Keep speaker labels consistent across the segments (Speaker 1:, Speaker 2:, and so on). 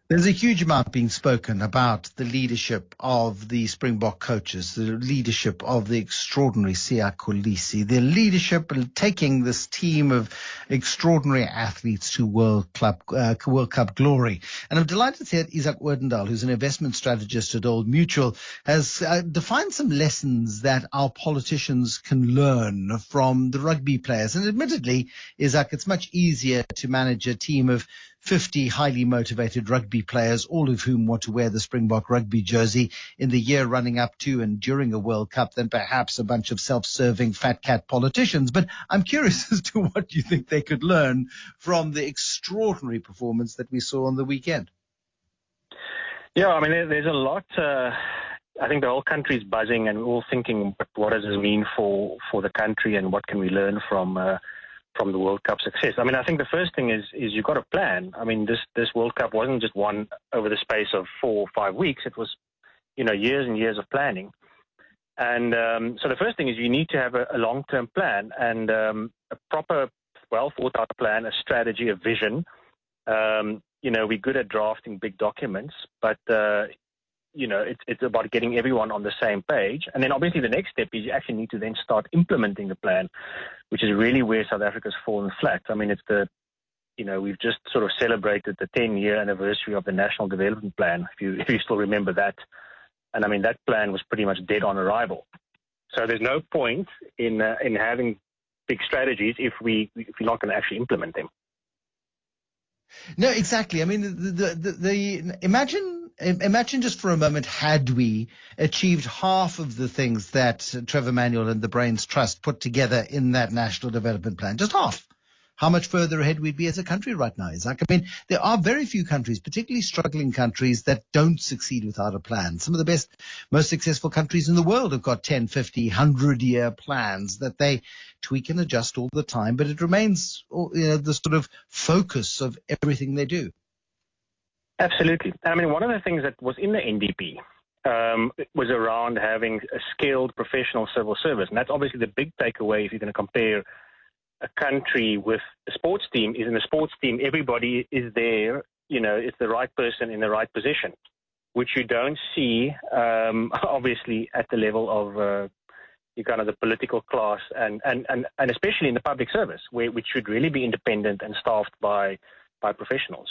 Speaker 1: There's a huge amount being spoken about the leadership of the Springbok coaches, the leadership of the extraordinary Siya Kolisi, the leadership in taking this team of extraordinary athletes to World Cup glory. And I'm delighted to hear Isak Odendaal, who's an investment strategist at Old Mutual, has defined some lessons that our politicians can learn from the rugby players. And admittedly, Isak, it's much easier to manage a team of 50 highly motivated rugby players, all of whom want to wear the Springbok rugby jersey in the year running up to and during a World Cup than perhaps a bunch of self-serving fat cat politicians. But I'm curious as to what you think they could learn from the extraordinary performance that we saw on the weekend.
Speaker 2: Yeah, I mean, there's a lot. I think the whole country is buzzing, and we're all thinking, what does this mean for the country, and what can we learn from the World Cup success? I mean, I think the first thing is you've got a plan. I mean, this World Cup wasn't just won over the space of 4 or 5 weeks. It was, years and years of planning. And so the first thing is you need to have a long-term plan and a proper, well-thought-out plan, a strategy, a vision. We're good at drafting big documents, but it's about getting everyone on the same page. And then obviously the next step is you actually need to then start implementing the plan, which is really where South Africa's fallen flat. I mean, we've just sort of celebrated the 10-year anniversary of the National Development Plan, if you still remember that. And I mean, that plan was pretty much dead on arrival. So there's no point in having big strategies if you're not going to actually implement them.
Speaker 1: No, exactly. I mean, imagine just for a moment, had we achieved half of the things that Trevor Manuel and the Brains Trust put together in that National Development Plan, just half, how much further ahead we'd be as a country right now, Isak. I mean, there are very few countries, particularly struggling countries, that don't succeed without a plan. Some of the best, most successful countries in the world have got 10, 50, 100-year plans that they tweak and adjust all the time, but it remains the sort of focus of everything they do.
Speaker 2: Absolutely. I mean, one of the things that was in the NDP was around having a skilled professional civil service. And that's obviously the big takeaway if you're going to compare a country with a sports team. Is in a sports team, everybody is there, it's the right person in the right position, which you don't see, obviously, at the level of kind of the political class and especially in the public service, which should really be independent and staffed by professionals.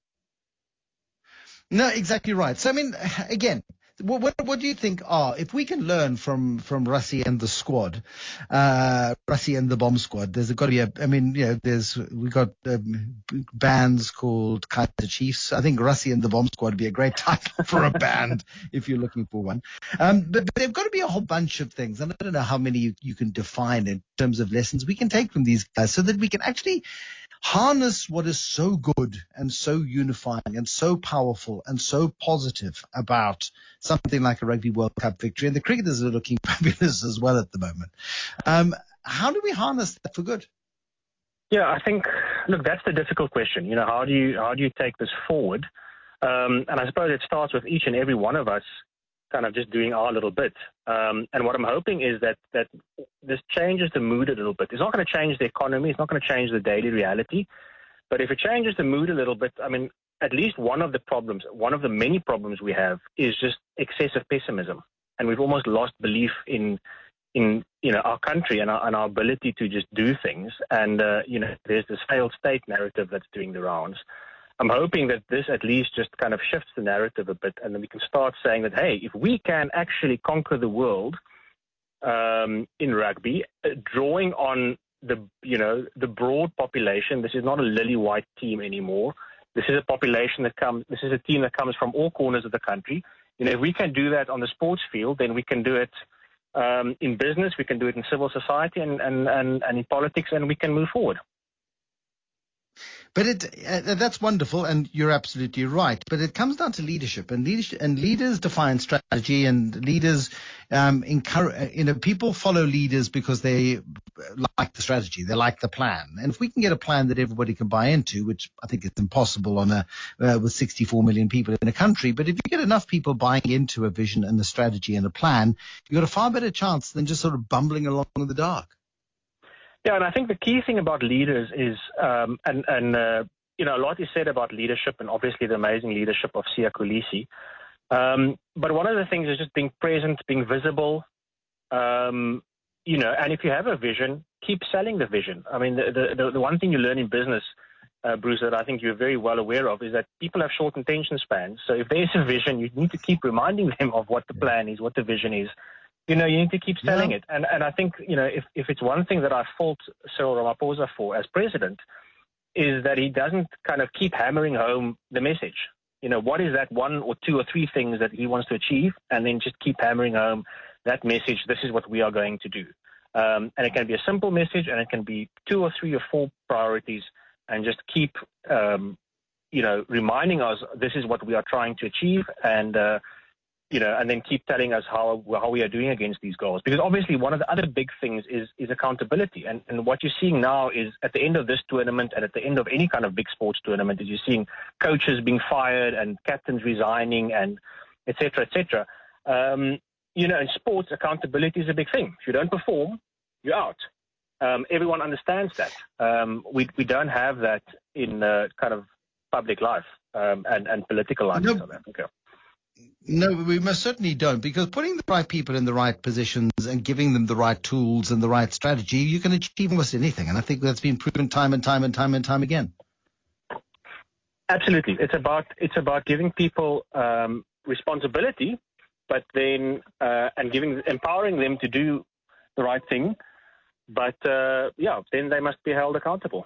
Speaker 1: No, exactly right. So, I mean, again, what do you think if we can learn from Rassie and the squad, Rassie and the bomb squad, there's got to be we got bands called Kaizer Chiefs. I think Rassie and the bomb squad would be a great title for a band if you're looking for one. But there've got to be a whole bunch of things. And I don't know how many you can define in terms of lessons we can take from these guys so that we can actually harness what is so good and so unifying and so powerful and so positive about something like a Rugby World Cup victory. And the cricketers are looking fabulous as well at the moment. How do we harness that for good?
Speaker 2: Yeah, I think, look, that's the difficult question. How do you take this forward? And I suppose it starts with each and every one of us kind of just doing our little bit. And what I'm hoping is that this changes the mood a little bit. It's not going to change the economy. It's not going to change the daily reality. But if it changes the mood a little bit, I mean, at least one of the many problems we have is just excessive pessimism. And we've almost lost belief in our country and our ability to just do things. And, there's this failed state narrative that's doing the rounds. I'm hoping that this at least just kind of shifts the narrative a bit, and then we can start saying that, hey, if we can actually conquer the world in rugby, drawing on the broad population, this is not a lily white team anymore. This is a population this is a team that comes from all corners of the country. If we can do that on the sports field, then we can do it in business, we can do it in civil society and in politics, and we can move forward.
Speaker 1: But that's wonderful, and you're absolutely right. But it comes down to leadership, and leaders define strategy, and leaders encourage. People follow leaders because they like the strategy, they like the plan. And if we can get a plan that everybody can buy into, which I think is impossible with 64 million people in a country, but if you get enough people buying into a vision and a strategy and a plan, you've got a far better chance than just sort of bumbling along in the dark.
Speaker 2: Yeah, and I think the key thing about leaders is, a lot is said about leadership and obviously the amazing leadership of Siya Kolisi. But one of the things is just being present, being visible, and if you have a vision, keep selling the vision. I mean, the one thing you learn in business, Bruce, that I think you're very well aware of is that people have short attention spans. So if there's a vision, you need to keep reminding them of what the plan is, what the vision is. You need to keep selling it. And I think, if it's one thing that I fault Cyril Ramaphosa for as president, is that he doesn't kind of keep hammering home the message. What is that one or two or three things that he wants to achieve, and then just keep hammering home that message. This is what we are going to do. And it can be a simple message, and it can be 2 or 3 or 4 priorities, and just keep, reminding us this is what we are trying to achieve, and then keep telling us how we are doing against these goals. Because obviously one of the other big things is accountability. And what you're seeing now is at the end of this tournament and at the end of any kind of big sports tournament is you're seeing coaches being fired and captains resigning and et cetera, et cetera. In sports, accountability is a big thing. If you don't perform, you're out. Everyone understands that. We don't have that in kind of public life and political life in South Africa.
Speaker 1: No, we most certainly don't, because putting the right people in the right positions and giving them the right tools and the right strategy, you can achieve almost anything. And I think that's been proven time and time again.
Speaker 2: Absolutely. It's about giving people responsibility, but then empowering them to do the right thing. But then they must be held accountable.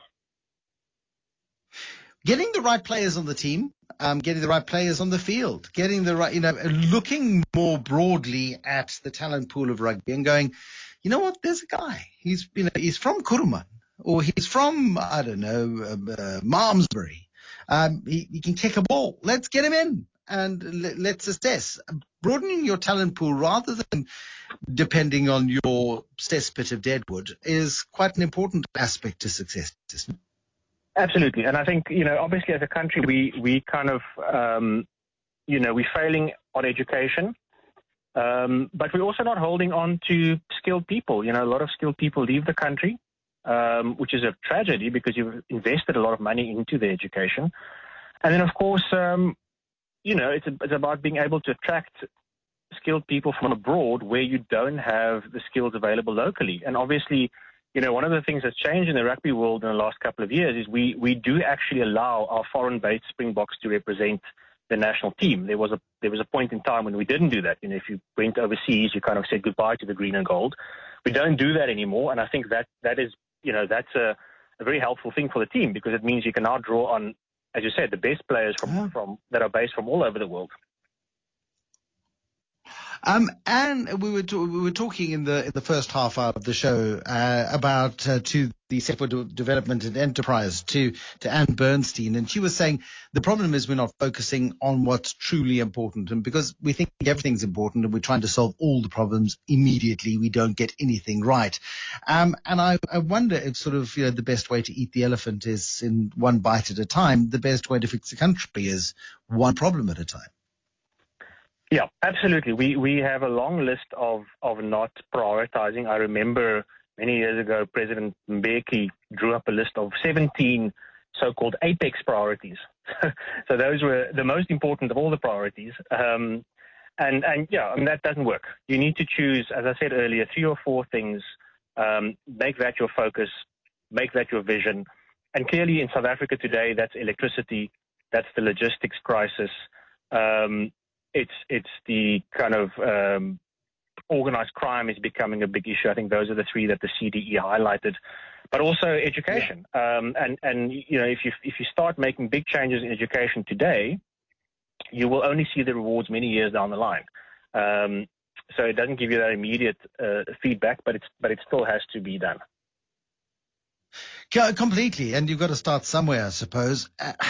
Speaker 1: Getting the right players on the team, getting the right players on the field, getting the right, looking more broadly at the talent pool of rugby and going, you know what, there's a guy. He's from Kuruman, or he's from, I don't know, Malmesbury. He can kick a ball. Let's get him in and let's assess. Broadening your talent pool rather than depending on your cesspit of deadwood is quite an important aspect to success, isn't it?
Speaker 2: Absolutely. And I think, obviously as a country, we kind of, we're failing on education, but we're also not holding on to skilled people. A lot of skilled people leave the country, which is a tragedy because you've invested a lot of money into their education. And then, of course, it's about being able to attract skilled people from abroad where you don't have the skills available locally. And obviously, one of the things that's changed in the rugby world in the last couple of years is we do actually allow our foreign-based Springboks to represent the national team. There was a point in time when we didn't do that. If you went overseas, you kind of said goodbye to the green and gold. We don't do that anymore, and I think that is, that's a very helpful thing for the team because it means you can now draw on, as you said, the best players from that are based from all over the world.
Speaker 1: And we were talking in the first half of the show about to the Centre for Development and Enterprise to Anne Bernstein, and she was saying the problem is we're not focusing on what's truly important, and because we think everything's important and we're trying to solve all the problems immediately, we don't get anything right. And I wonder if sort of the best way to eat the elephant is in one bite at a time. The best way to fix the country is one problem at a time.
Speaker 2: Yeah, absolutely. We have a long list of not prioritizing. I remember many years ago, President Mbeki drew up a list of 17 so-called apex priorities. So those were the most important of all the priorities. And that doesn't work. You need to choose, as I said earlier, 3 or 4 things, make that your focus, make that your vision. And clearly in South Africa today, that's electricity, that's the logistics crisis, it's the kind of organized crime is becoming a big issue. I think those are the 3 that the CDE highlighted, but also education. Yeah. If you start making big changes in education today, you will only see the rewards many years down the line. So it doesn't give you that immediate feedback, but it still has to be done.
Speaker 1: Completely, and you've got to start somewhere, I suppose.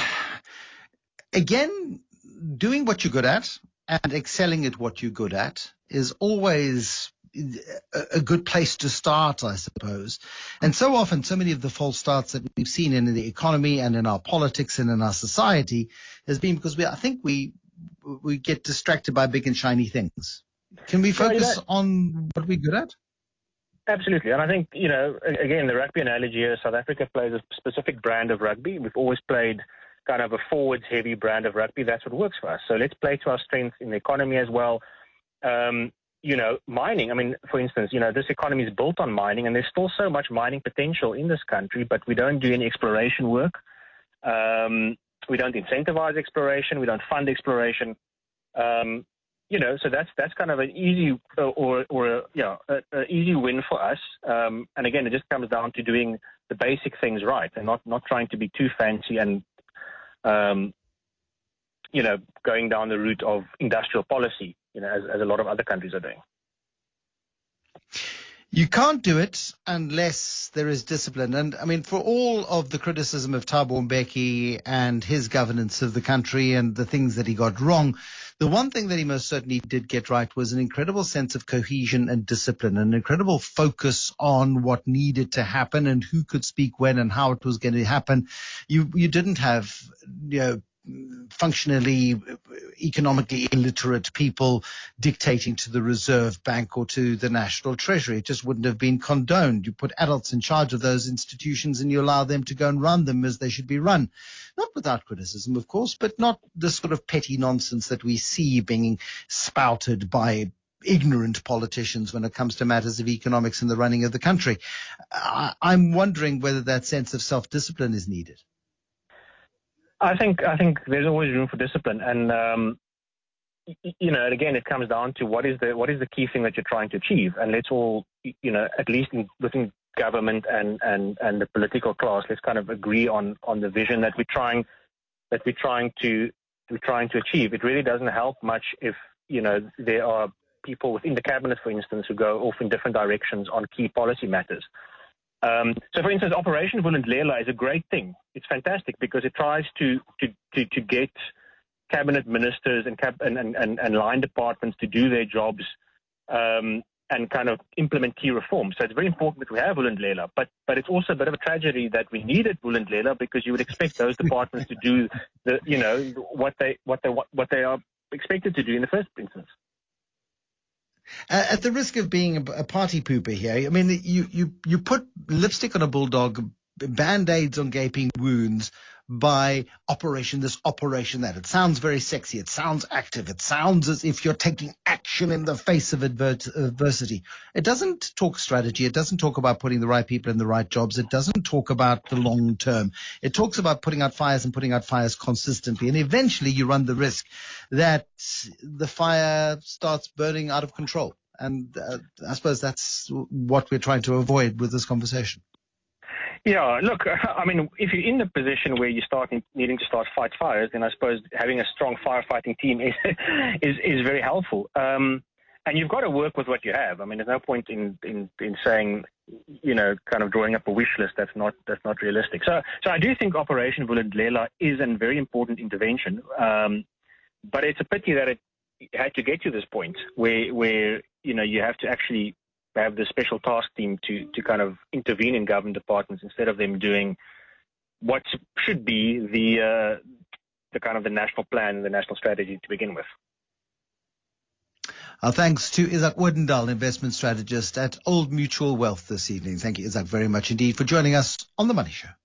Speaker 1: Again, doing what you're good at and excelling at what you're good at is always a good place to start, I suppose. And so often, so many of the false starts that we've seen in the economy and in our politics and in our society has been because I think we get distracted by big and shiny things. Can we focus on what we're good at?
Speaker 2: Absolutely. And I think, again, the rugby analogy here, South Africa plays a specific brand of rugby. We've always played kind of a forwards-heavy brand of rugby. That's what works for us. So let's play to our strengths in the economy as well. Mining, I mean, for instance, this economy is built on mining, and there's still so much mining potential in this country, but we don't do any exploration work. We don't incentivize exploration. We don't fund exploration. So that's kind of an easy an easy win for us. And again, it just comes down to doing the basic things right and not trying to be too fancy and going down the route of industrial policy, as a lot of other countries are doing.
Speaker 1: You can't do it unless there is discipline. And I mean, for all of the criticism of Thabo Mbeki and his governance of the country and the things that he got wrong, the one thing that he most certainly did get right was an incredible sense of cohesion and discipline, an incredible focus on what needed to happen and who could speak when and how it was going to happen. You didn't have, functionally economically illiterate people dictating to the Reserve Bank or to the National Treasury. It just wouldn't have been condoned. You put adults in charge of those institutions and you allow them to go and run them as they should be run. Not without criticism, of course, but not the sort of petty nonsense that we see being spouted by ignorant politicians when it comes to matters of economics and the running of the country. I'm wondering whether that sense of self-discipline is needed.
Speaker 2: I think there's always room for discipline, and again, it comes down to what is the key thing that you're trying to achieve, and let's all, at least within government and the political class, let's kind of agree on the vision that we're trying to achieve. It really doesn't help much if there are people within the cabinet, for instance, who go off in different directions on key policy matters. So, for instance, Operation Vulindlela is a great thing. It's fantastic because it tries to get cabinet ministers and line departments to do their jobs and kind of implement key reforms. So it's very important that we have Vulindlela, but it's also a bit of a tragedy that we needed Vulindlela because you would expect those departments to do what they are expected to do in the first instance.
Speaker 1: At the risk of being a party pooper here, I mean, you put lipstick on a bulldog, Band-Aids on gaping wounds by operation this, operation that. It sounds very sexy. It sounds active. It sounds as if you're taking action in the face of adversity. It doesn't talk strategy. It doesn't talk about putting the right people in the right jobs. It doesn't talk about the long term. It talks about putting out fires and putting out fires consistently. And eventually you run the risk that the fire starts burning out of control. And I suppose that's what we're trying to avoid with this conversation.
Speaker 2: Yeah, look, I mean, if you're in the position where you start needing to fight fires, then I suppose having a strong firefighting team is very helpful. And you've got to work with what you have. I mean, there's no point in saying, kind of drawing up a wish list that's not realistic. So I do think Operation Vulindlela is a very important intervention. But it's a pity that it had to get to this point where you have to actually have the special task team to kind of intervene in government departments instead of them doing what should be the kind of the national plan, the national strategy to begin with.
Speaker 1: Our thanks to Isak Odendaal, investment strategist at Old Mutual Wealth this evening. Thank you, Isak, very much indeed for joining us on The Money Show.